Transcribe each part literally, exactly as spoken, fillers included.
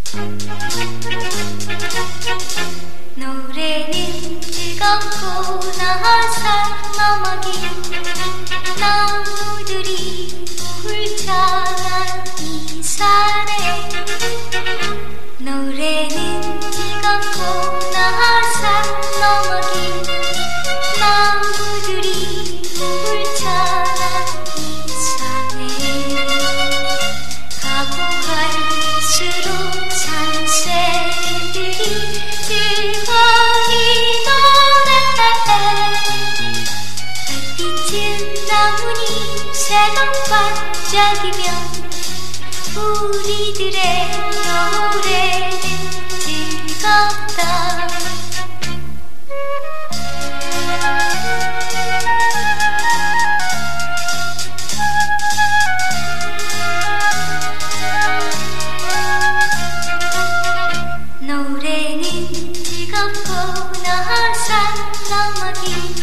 노래는 즐겁고 나산 너머기 나무들이 울창한 이 산에 노래는 즐겁고 나산 너머기 나무들이 울창한 이 산에 가고 갈수록 산새들이 즐거이 노래 달빛은 나무니 새가 반짝이면 우리들의 노래는 즐겁다. 노래는 즐겁고 나산 너머기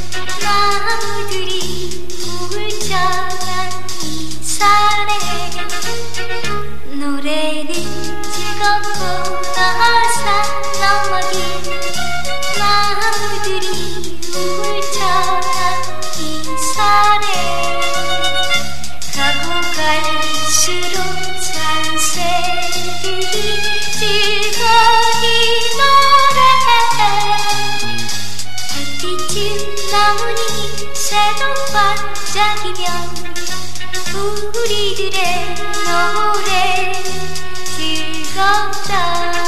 나무들이 울창한 이 산에 노래는 즐겁고 나산 너머기 나무들이 울창한 이 산에 가고 갈수록 산새들이 즐거이 노래 달빛은 나무니 새도 반짝이면 우리들의 노래는 즐겁다.